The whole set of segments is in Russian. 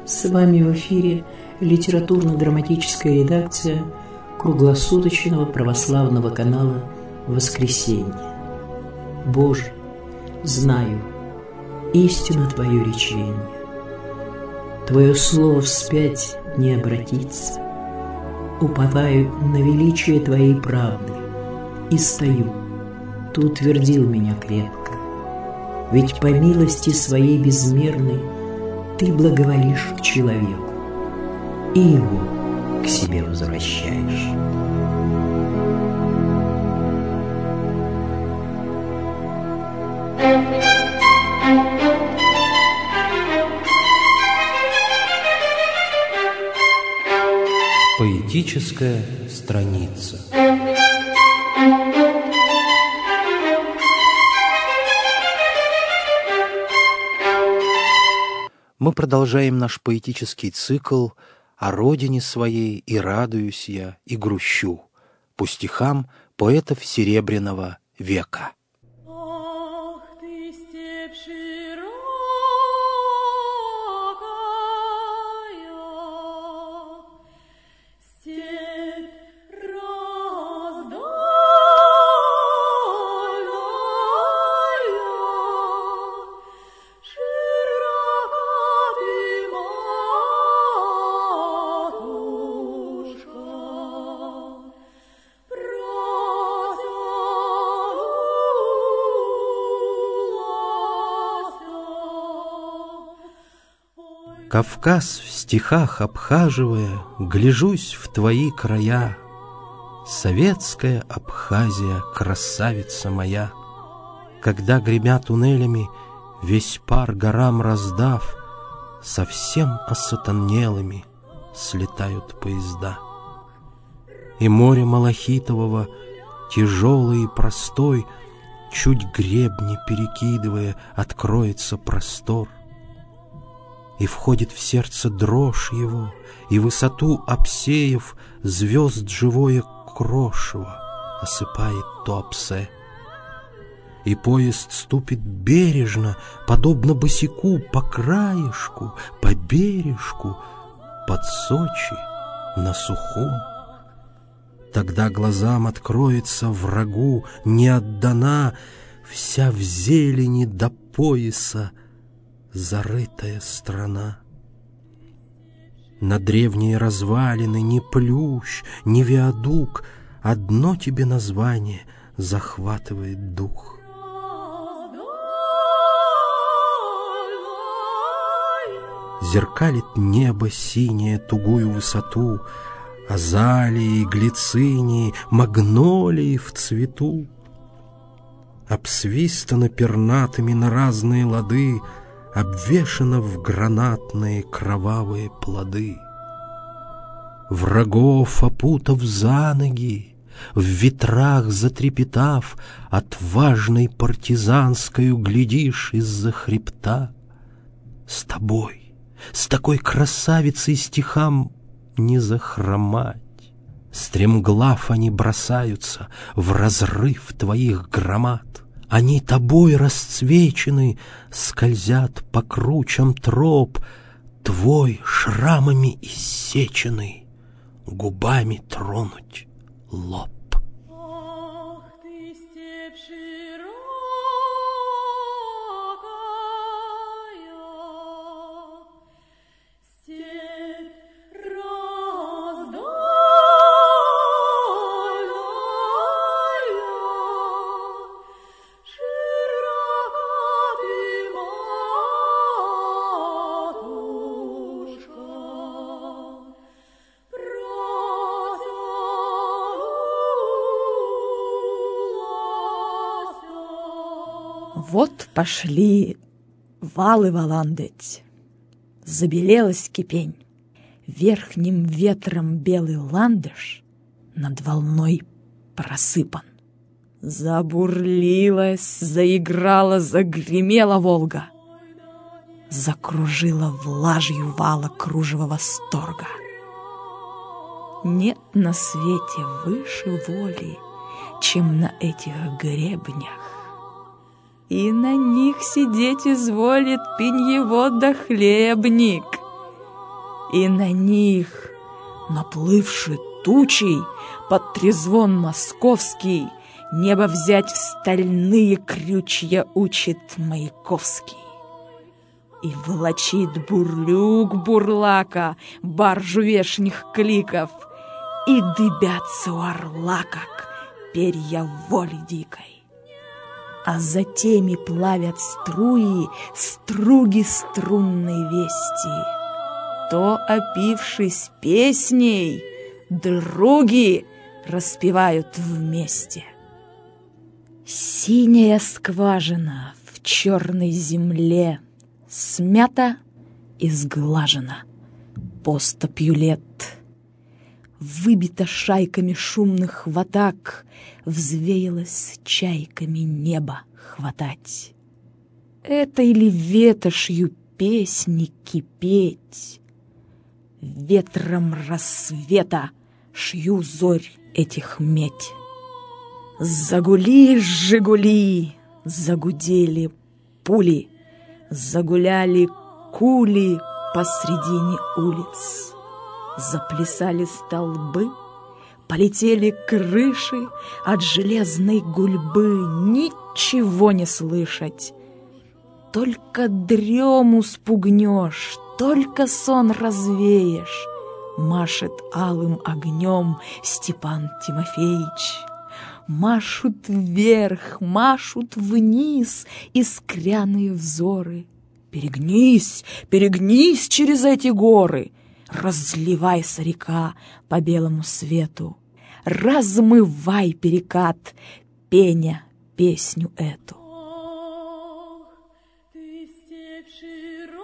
С вами в эфире литературно-драматическая редакция круглосуточного православного канала «Воскресенье». Боже, знаю, истинно Твое речение. Твое слово вспять не обратится. Уповаю на величие Твоей правды и стою. Ты утвердил меня крепко. Ведь по милости Своей безмерной Ты благоволишь к человеку и его к себе возвращаешь. Поэтическая страница. Мы продолжаем наш поэтический цикл «О родине своей и радуюсь я, и грущу» по стихам поэтов Серебряного века. Кавказ в стихах обхаживая, гляжусь в твои края. Советская Абхазия, красавица моя. Когда, гремя туннелями, весь пар горам раздав, совсем осатанелыми слетают поезда. И море малахитового, тяжелый и простой, чуть гребни перекидывая, откроется простор. И входит в сердце дрожь его, и высоту обсеяв, звезд живое крошево осыпает Туапсе. И поезд ступит бережно, подобно босяку, по краешку, по бережку, под Сочи на сухом. Тогда глазам откроется врагу не отдана вся в зелени до пояса зарытая страна. На древние развалины ни плющ, ни виадук, одно тебе название захватывает дух. Зеркалит небо синее тугую высоту, азалии, глицинии, магнолии в цвету. Обсвистано пернатыми на разные лады, обвешано в гранатные кровавые плоды. Врагов опутав за ноги, в ветрах затрепетав, отважной партизанскою глядишь из-за хребта. С тобой, с такой красавицей стихам не захромать. Стремглав они бросаются в разрыв твоих громад. Они тобой расцвечены, скользят по кручам троп, твой шрамами иссеченный, губами тронуть лоб. Вот пошли валы валандыть, забелелась кипень, верхним ветром белый ландыш над волной просыпан. Забурлилась, заиграла, загремела Волга, закружила влажью вала кружево восторга. Нет на свете выше воли, чем на этих гребнях. И на них сидеть изволит пеньевод да хлебник. и на них, наплывши тучей, под трезвон московский, небо взять в стальные крючья учит Маяковский. И волочит бурлюк бурлака баржу вешних кликов, и дыбятся у орла, как перья воли дикой. А за теми плавят струи струги струнной вести. То, опившись песней, други распевают вместе. Синяя скважина в черной земле смята и сглажена поступью лет. Выбито шайками шумных ватаг, взвеялось чайками небо хватать. Это или ветошью песни кипеть, ветром рассвета шью зорь этих медь. Загули жигули, загудели пули, загуляли кули посредине улиц. Заплясали столбы, полетели крыши, от железной гульбы ничего не слышать. Только дрему спугнешь, только сон развеешь, машет алым огнем Степан Тимофеич. Машут вверх, машут вниз искряные взоры. Перегнись, перегнись через эти горы, разливайся, река, по белому свету, размывай перекат, пеня песню эту. Ты степь широкая,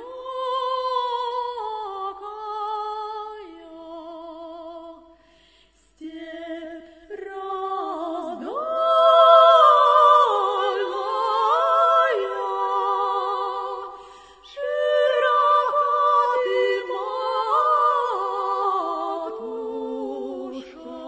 степь раздольная, широка ты, матушка,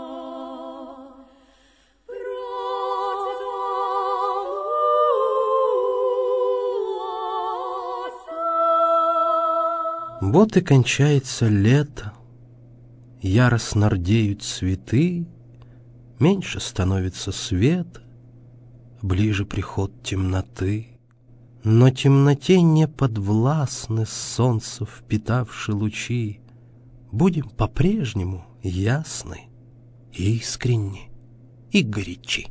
Вот и кончается лето, яростно рдеют цветы, меньше становится света, ближе приход темноты. Но темноте не подвластны солнца впитавши лучи. Будем по-прежнему ясны, искренни и горячи.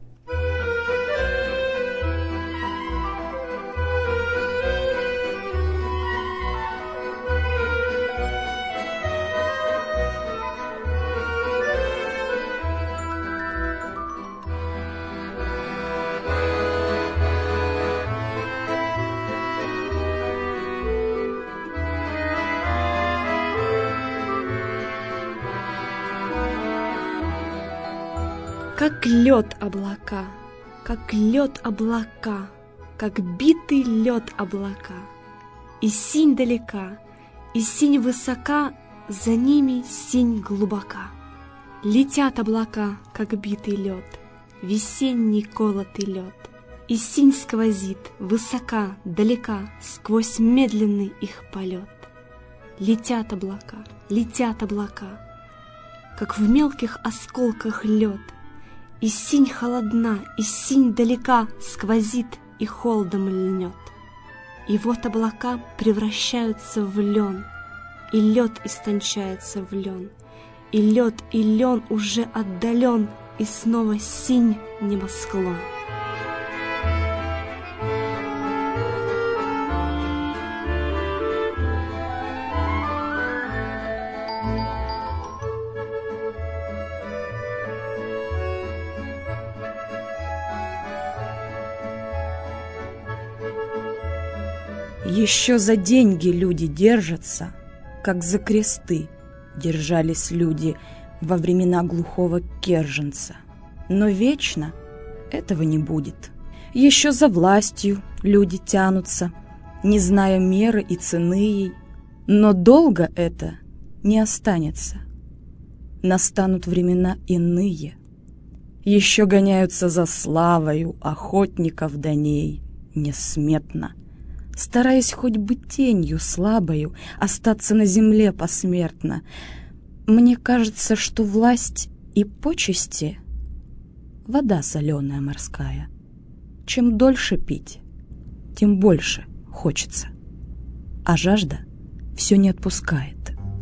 Как лед облака, как лед облака, как битый лед облака. И синь далека, и синь высока, за ними синь глубока. Летят облака, как битый лед, весенний колотый лед. И синь сквозит, высока, далека, сквозь медленный их полет. Летят облака, как в мелких осколках лед. И синь холодна, и синь далека, сквозит и холодом льнет. И вот облака превращаются в лен, и лед истончается в лен, и лен уже отдален, и снова синь небосклон. Еще за деньги люди держатся, как за кресты держались люди во времена глухого Керженца. Но вечно этого не будет. Еще за властью люди тянутся, не зная меры и цены ей. Но долго это не останется. Настанут времена иные. Еще гоняются за славою охотников до ней несметно. стараясь хоть бы тенью слабою остаться на земле посмертно. Мне кажется, что власть и почести — вода соленая морская. Чем дольше пить, тем больше хочется, а жажда все не отпускает.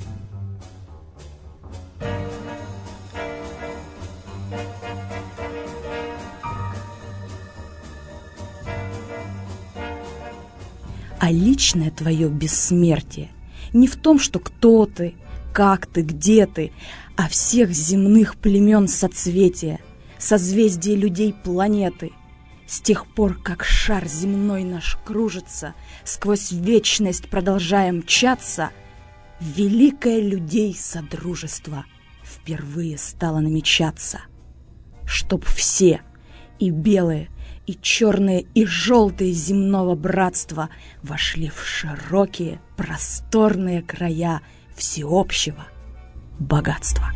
А личное твое бессмертие не в том, что кто ты, как ты, где ты, а всех земных племен соцветия, созвездия людей планеты. С тех пор, как шар земной наш кружится, сквозь вечность продолжая мчаться, великое людей содружество впервые стало намечаться. Чтоб все, и белые, и черные, и желтые земного братства вошли в широкие, просторные края всеобщего богатства.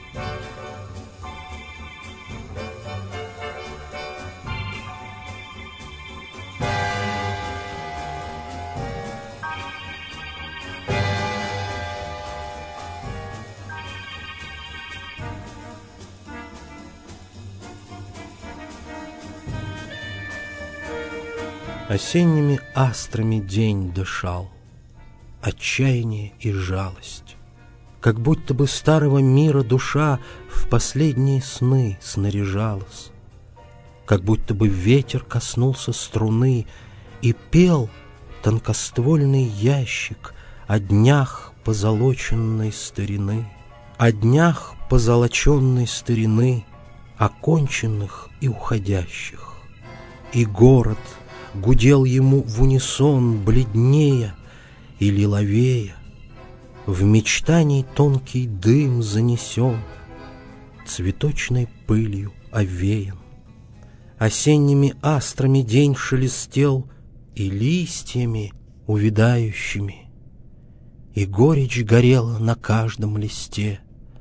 Осенними астрами день дышал, отчаяние и жалость. Как будто бы старого мира душа в последние сны снаряжалась. Как будто бы ветер коснулся струны и пел тонкоствольный ящик о днях позолоченной старины, о днях позолоченной старины, оконченных и уходящих. И город гудел ему в унисон, бледнея и лиловея. В мечтаний тонкий дым занесен, цветочной пылью овеян. Осенними астрами день шелестел и листьями увядающими, и горечь горела на каждом листе.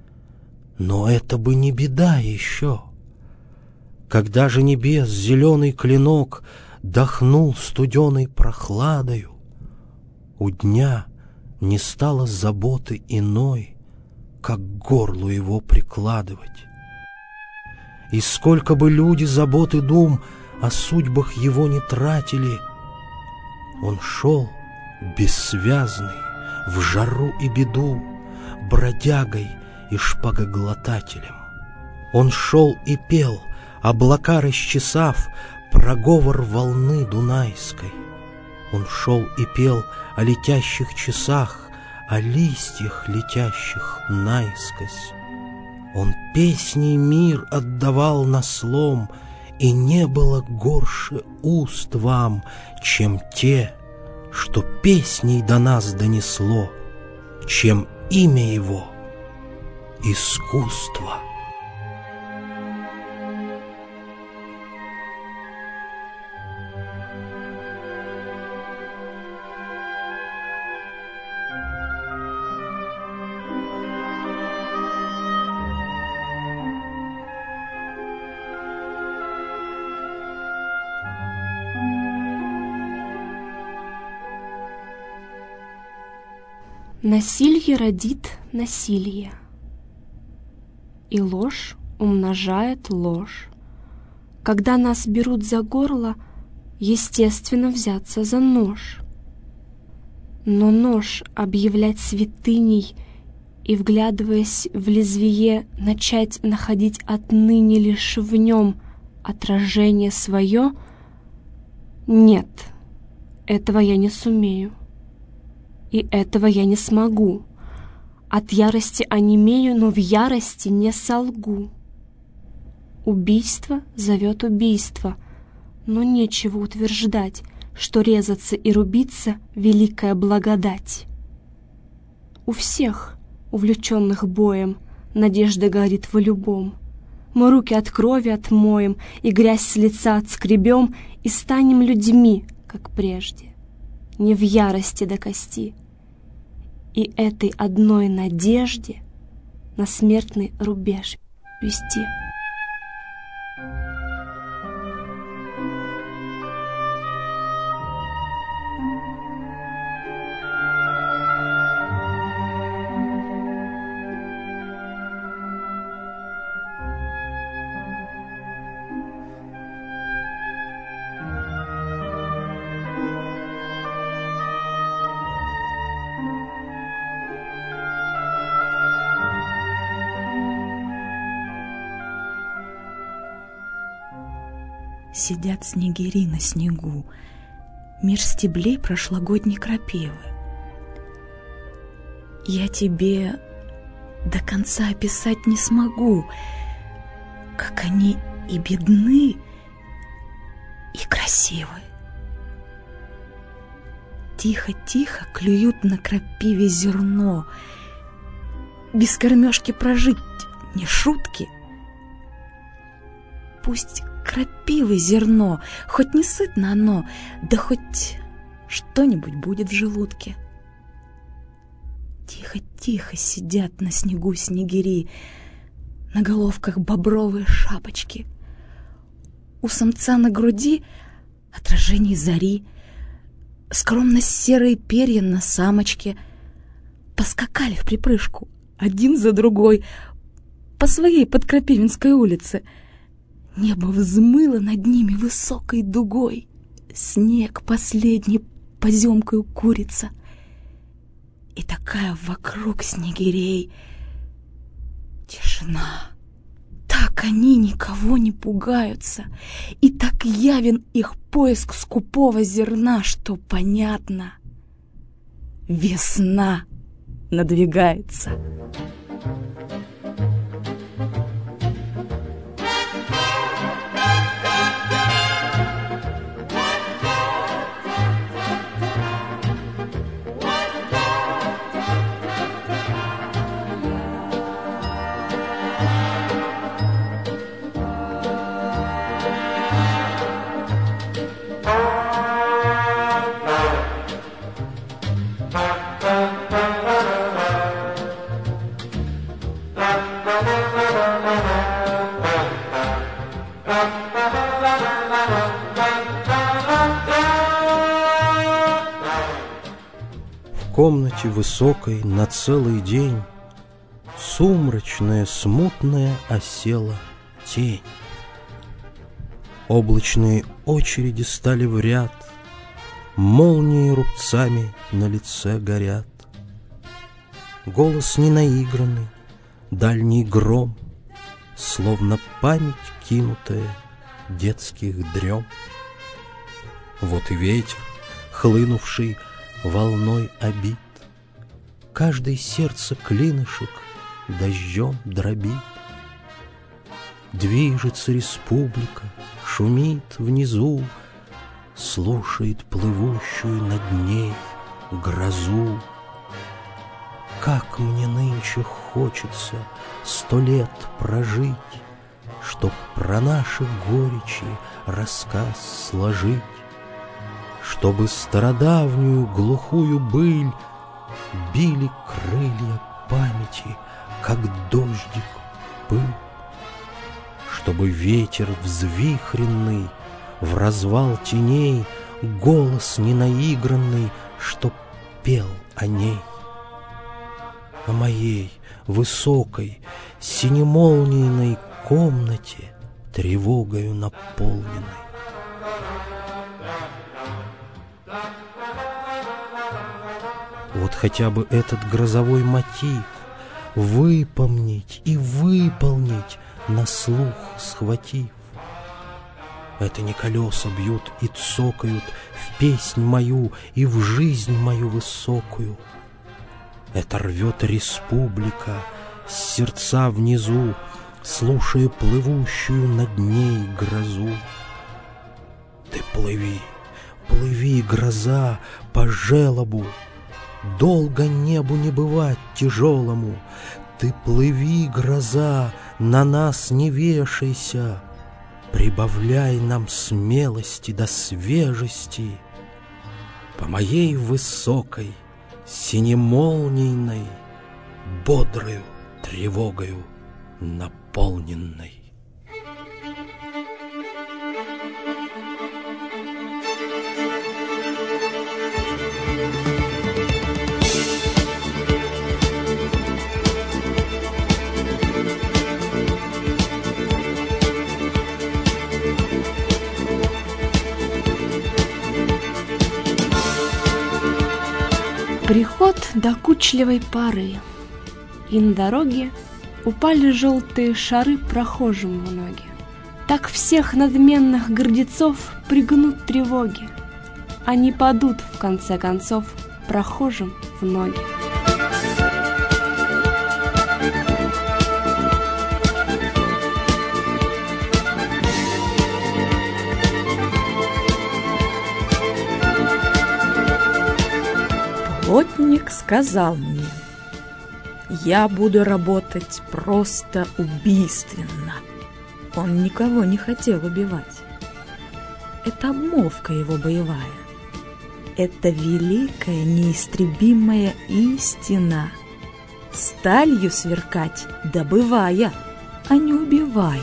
Но это бы не беда еще. Когда же небес зеленый клинок дохнул студеной прохладою, у дня не стало заботы иной, как к горлу его прикладывать. И сколько бы люди забот и дум о судьбах его не тратили, он шел бессвязный в жару и беду, бродягой и шпагоглотателем. Он шел и пел, облака расчесав, проговор волны дунайской. Он шел и пел о летящих часах, о листьях, летящих наискось. Он песней мир отдавал на слом, и не было горше уст вам, чем те, что песней до нас донесло, чем имя его — искусство. Насилье родит насилие, и ложь умножает ложь. Когда нас берут за горло, естественно взяться за нож. Но нож объявлять святыней и, вглядываясь в лезвие, начать находить отныне лишь в нем отражение свое? Нет, этого я не сумею. И этого я не смогу. От ярости онемею, но в ярости не солгу. Убийство зовет убийство, но нечего утверждать, что резаться и рубиться — великая благодать. У всех, увлеченных боем, надежда горит в любом. Мы руки от крови отмоем, и грязь с лица отскребем, и станем людьми, как прежде, не в ярости до кости. И этой одной надежде на смертный рубеж вести. сидят снегири на снегу, меж стеблей прошлогодней крапивы. Я тебе до конца описать не смогу, как они и бедны, и красивы. Тихо-тихо клюют на крапиве зерно. Без кормежки прожить не шутки. Пусть крапивы зерно, хоть не сытно оно, да хоть что-нибудь будет в желудке. Тихо-тихо сидят на снегу снегири, на головках бобровые шапочки. У самца на груди отражение зари, скромно-серые перья на самочке. Поскакали в припрыжку, один за другой, по своей Подкрапивинской улице. Небо взмыло над ними высокой дугой. Снег последний поземкою курица. И такая вокруг снегирей тишина. Так они никого не пугаются, и так явен их поиск скупого зерна, что понятно. Весна надвигается. В комнате высокой на целый день сумрачная, смутная осела тень. Облачные очереди стали в ряд, молнии рубцами на лице горят. Голос ненаигранный, дальний гром, словно память кинутая детских дрем. Вот и ветер, хлынувший волной обид, каждое сердце клинышек дождем дробит. Движется республика, шумит внизу, слушает плывущую над ней грозу. Как мне нынче хочется 100 лет прожить, чтоб про наши горечи рассказ сложить, чтобы стародавнюю глухую быль били крылья памяти, как дождик пыль, чтобы ветер взвихренный в развал теней голос ненаигранный, чтоб пел о ней, о моей высокой синемолнийной комнате, тревогою наполненной. Вот хотя бы этот грозовой мотив выпомнить и выполнить, на слух схватив. Это не колеса бьют и цокают в песнь мою и в жизнь мою высокую. Это рвет республика с сердца внизу, слушая плывущую над ней грозу. Ты плыви, плыви, гроза, по желобу, долго небу не бывать тяжелому. Ты плыви, гроза, на нас не вешайся, прибавляй нам смелости до свежести. По моей высокой, синемолнийной, бодрою тревогою наполненной. Приход докучливой поры, и на дороге упали желтые шары прохожим в ноги. Так всех надменных гордецов пригнут тревоги. Они падут, в конце концов, прохожим в ноги. Плотник сказал мне: я буду работать просто убийственно. Он никого не хотел убивать. Это обмолвка его боевая. Это великая неистребимая истина. Сталью сверкать, добывая, а не убивая.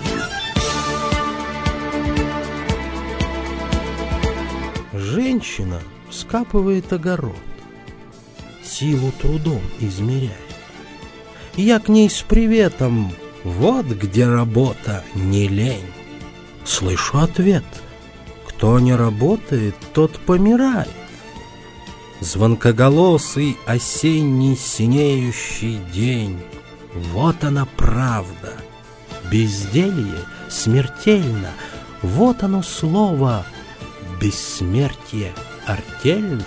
Женщина вскапывает огород, силу трудом измеряет. Я к ней с приветом: вот где работа, не лень. Слышу ответ: кто не работает, тот помирает. Звонкоголосый осенний синеющий день, вот она правда. Безделье смертельно, вот оно слово бессмертие артельно.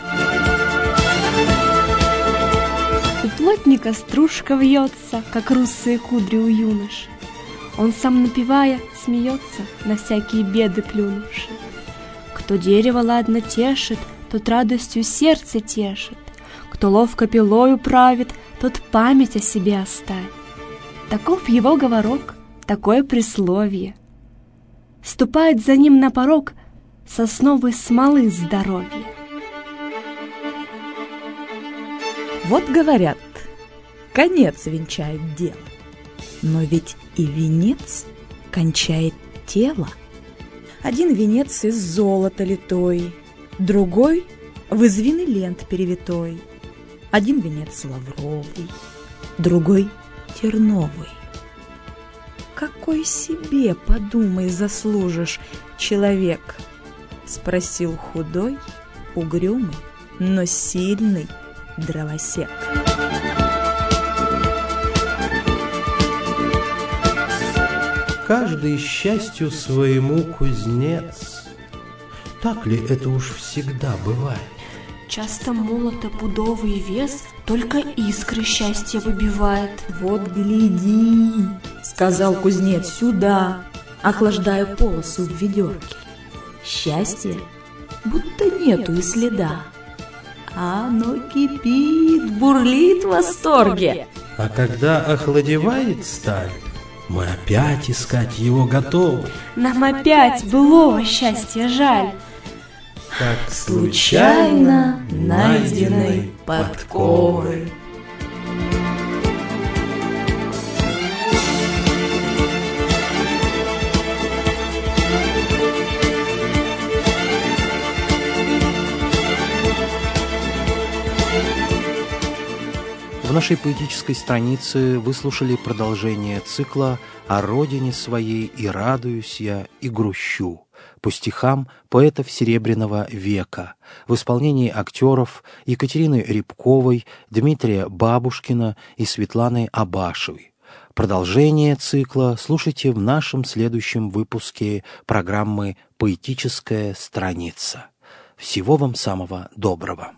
У плотника стружка вьется, как русые кудри у юноши. Он сам, напевая, смеется, на всякие беды плюнувши. Кто дерево ладно тешит, тот радостью сердце тешит. Кто ловко пилою правит, тот память о себе оставит. Таков его говорок, такое присловие. Ступает за ним на порог сосновой смолы здоровье. Вот говорят, конец венчает дело. Но ведь и венец кончает тело. Один венец из золота литой, другой в извины лент перевитой. Один венец лавровый, другой терновый. Какой себе, подумай, заслужишь, человек? Спросил худой, угрюмый, но сильный дровосек. Каждый счастью своему кузнец. Так ли это уж всегда бывает? Часто молото-пудовый вес только искры счастья выбивает. Вот гляди, сказал кузнец, сюда, охлаждая полосу в ведерке. Счастье будто нету и следа. Оно кипит, бурлит в восторге. А когда охладевает сталь, мы опять искать его готовы. Нам опять былого счастья жаль. Как Случайно найденной подковы. В нашей поэтической странице вы слушали продолжение цикла «О родине своей и радуюсь я, и грущу» по стихам поэтов Серебряного века в исполнении актеров Екатерины Рябковой, Дмитрия Бабушкина и Светланы Абашевой. Продолжение цикла слушайте в нашем следующем выпуске программы «Поэтическая страница». Всего вам самого доброго.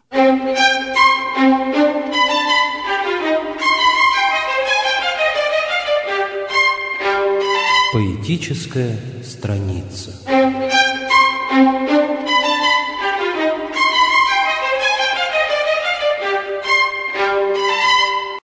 Поэтическая страница.